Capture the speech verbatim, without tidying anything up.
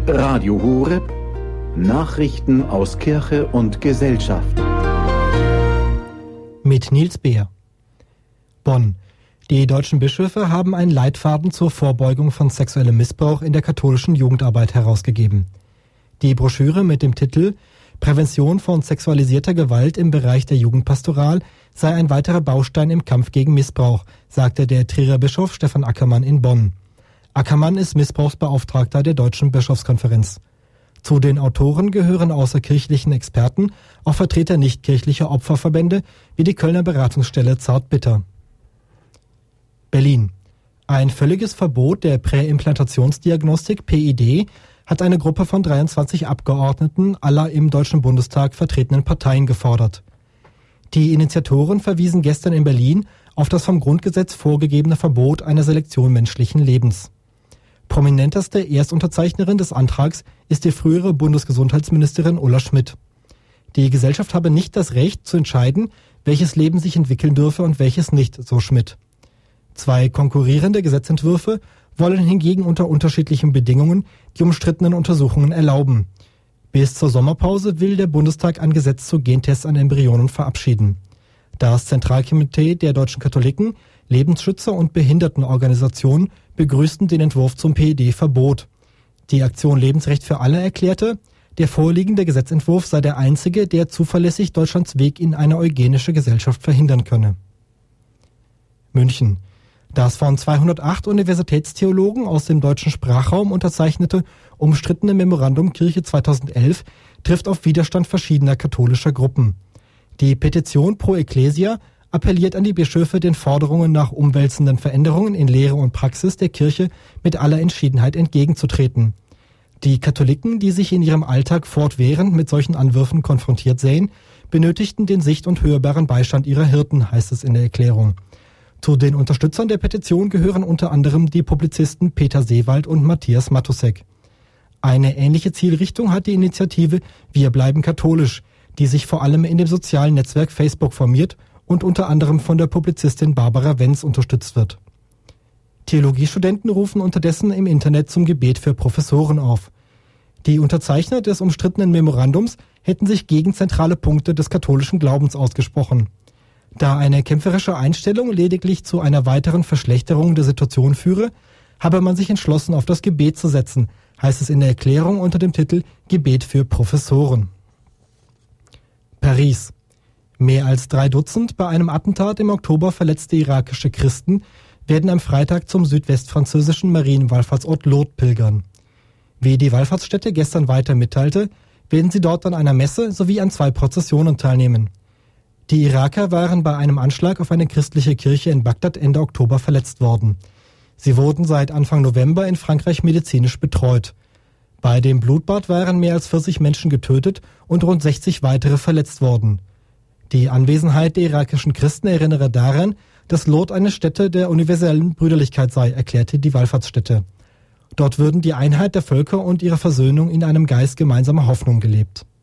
Radio Horeb, Nachrichten aus Kirche und Gesellschaft. Mit Nils Beer. Bonn. Die deutschen Bischöfe haben einen Leitfaden zur Vorbeugung von sexuellem Missbrauch in der katholischen Jugendarbeit herausgegeben. Die Broschüre mit dem Titel Prävention von sexualisierter Gewalt im Bereich der Jugendpastoral sei ein weiterer Baustein im Kampf gegen Missbrauch, sagte der Trierer Bischof Stefan Ackermann in Bonn. Ackermann ist Missbrauchsbeauftragter der Deutschen Bischofskonferenz. Zu den Autoren gehören außer kirchlichen Experten auch Vertreter nichtkirchlicher Opferverbände wie die Kölner Beratungsstelle Zartbitter. Berlin. Ein völliges Verbot der Präimplantationsdiagnostik P I D hat eine Gruppe von dreiundzwanzig Abgeordneten aller im Deutschen Bundestag vertretenen Parteien gefordert. Die Initiatoren verwiesen gestern in Berlin auf das vom Grundgesetz vorgegebene Verbot einer Selektion menschlichen Lebens. Prominenteste Erstunterzeichnerin des Antrags ist die frühere Bundesgesundheitsministerin Ulla Schmidt. Die Gesellschaft habe nicht das Recht zu entscheiden, welches Leben sich entwickeln dürfe und welches nicht, so Schmidt. Zwei konkurrierende Gesetzentwürfe wollen hingegen unter unterschiedlichen Bedingungen die umstrittenen Untersuchungen erlauben. Bis zur Sommerpause will der Bundestag ein Gesetz zu Gentests an Embryonen verabschieden. Das Zentralkomitee der deutschen Katholiken, Lebensschützer und Behindertenorganisationen begrüßten den Entwurf zum P I D-Verbot. Die Aktion Lebensrecht für alle erklärte, der vorliegende Gesetzentwurf sei der einzige, der zuverlässig Deutschlands Weg in eine eugenische Gesellschaft verhindern könne. München. Das von zweihundertacht Universitätstheologen aus dem deutschen Sprachraum unterzeichnete, umstrittene Memorandum Kirche zweitausendelf trifft auf Widerstand verschiedener katholischer Gruppen. Die Petition Pro Ecclesia appelliert an die Bischöfe, den Forderungen nach umwälzenden Veränderungen in Lehre und Praxis der Kirche mit aller Entschiedenheit entgegenzutreten. Die Katholiken, die sich in ihrem Alltag fortwährend mit solchen Anwürfen konfrontiert sehen, benötigten den sicht- und hörbaren Beistand ihrer Hirten, heißt es in der Erklärung. Zu den Unterstützern der Petition gehören unter anderem die Publizisten Peter Seewald und Matthias Matusek. Eine ähnliche Zielrichtung hat die Initiative Wir bleiben katholisch, die sich vor allem in dem sozialen Netzwerk Facebook formiert und unter anderem von der Publizistin Barbara Wenz unterstützt wird. Theologiestudenten rufen unterdessen im Internet zum Gebet für Professoren auf. Die Unterzeichner des umstrittenen Memorandums hätten sich gegen zentrale Punkte des katholischen Glaubens ausgesprochen. Da eine kämpferische Einstellung lediglich zu einer weiteren Verschlechterung der Situation führe, habe man sich entschlossen, auf das Gebet zu setzen, heißt es in der Erklärung unter dem Titel Gebet für Professoren. Paris. Mehr als drei Dutzend bei einem Attentat im Oktober verletzte irakische Christen werden am Freitag zum südwestfranzösischen Marienwallfahrtsort Lourdes pilgern. Wie die Wallfahrtsstätte gestern weiter mitteilte, werden sie dort an einer Messe sowie an zwei Prozessionen teilnehmen. Die Iraker waren bei einem Anschlag auf eine christliche Kirche in Bagdad Ende Oktober verletzt worden. Sie wurden seit Anfang November in Frankreich medizinisch betreut. Bei dem Blutbad waren mehr als vierzig Menschen getötet und rund sechzig weitere verletzt worden. Die Anwesenheit der irakischen Christen erinnere daran, dass Lourdes eine Stätte der universellen Brüderlichkeit sei, erklärte die Wallfahrtsstätte. Dort würden die Einheit der Völker und ihre Versöhnung in einem Geist gemeinsamer Hoffnung gelebt.